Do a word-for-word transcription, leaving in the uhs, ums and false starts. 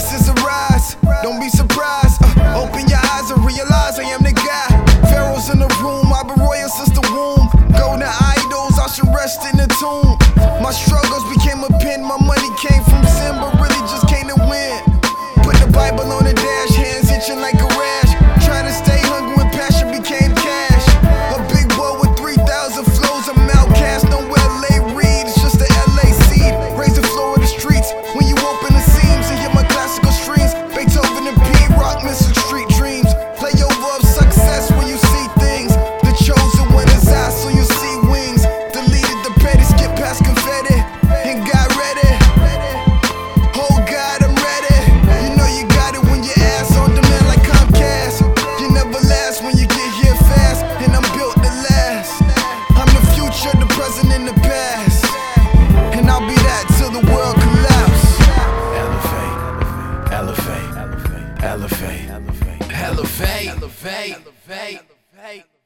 This is a rise, don't be surprised. uh, Open your eyes and realize I am the guy. Pharaohs in the room, I've been royal since the womb. Golden idols, I should rest in the tomb. My struggles became a pen, my money came from sin, but really just came to win. Put the Bible on the dash, hands itching like a rash. Trying to stay hungry when passion became cash. A big boy with three thousand flows, I'm outcast, no L A Reid, it's just the L A seed. Raise the floor of the streets, when you open the seams and hear my classical streams. Beethoven and P-Rock, missing street dreams. Play over of success when you see things. The chosen one is I, so you see wings. Deleted the petty, skip past confetti, and got ready. Oh God, I'm ready. You know you got it when your ass on demand like Comcast. You never last when you get here fast, and I'm built to last. I'm the future, the present, and the past, and I'll be that till the world collapse. Elevate, elevate, elevate, elevate, elevate, elevate, elevate, elevate.